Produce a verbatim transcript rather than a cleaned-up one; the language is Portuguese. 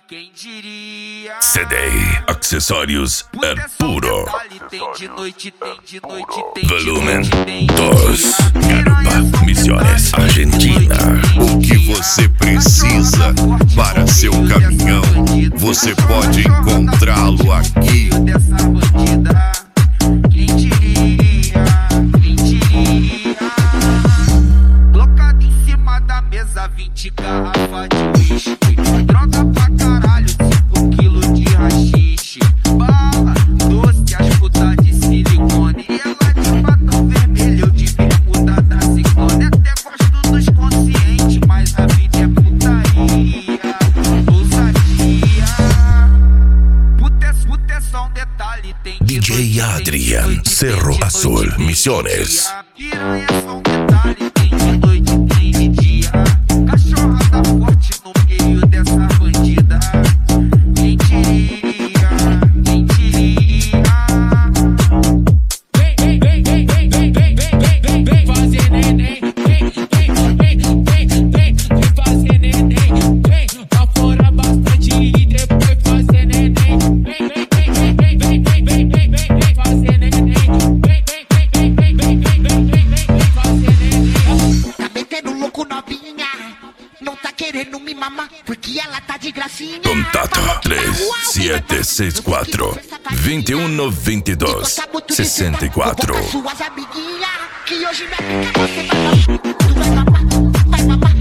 Quem diria? C D, acessórios é puro. Tem de noite, tem de noite, tem de Volumen noite, tem de dois. dia. Garupa, Misiones, Argentina. O que você precisa para seu caminhão, você pode encontrá-lo aqui. Dessa bandida. Quem diria? Quem diria? Colocado em cima da mesa, vinte garrafas de uísque. Droga pra caralho, cinco quilos de rachixe. Bala, doce, as putas de silicone. E ela de batom vermelho, eu de bermuda da ciclone. Até gosto dos conscientes, mas a vida é putaria. Ousadia. Puta é, puta é só um detalhe, tem de D J noite, Adrian, tem de noite, Cerro tem de Azul, noite, tem de Misiones. dia. Piranha é só um detalhe, tem de noite, tem de dia. Cachorrada forte no meio dessa bandida. Quem diria? Quem diria? Vem, vem, vem, vem, vem, vem, vem, vem, vem, vem fazer neném. Vem, vem, vem, vem, vem, vem fazer neném. Vem, afora bastante e depois fazer neném. Vem, vem, vem, vem, vem, vem, vem, vem, vem, vem fazer neném. Vem, vem, vem, vem, vem, vem, vem, vem, vem, vem fazer neném. Tá metendo louco novinha, não tá querendo me mamar, porque ela tá de gracinha. Contato três sete seis quatro, dois um nove dois, seis quatro. Suas amiguinhas, que hoje vai ficar você vai mamar, tu vai mamar, vai mamar.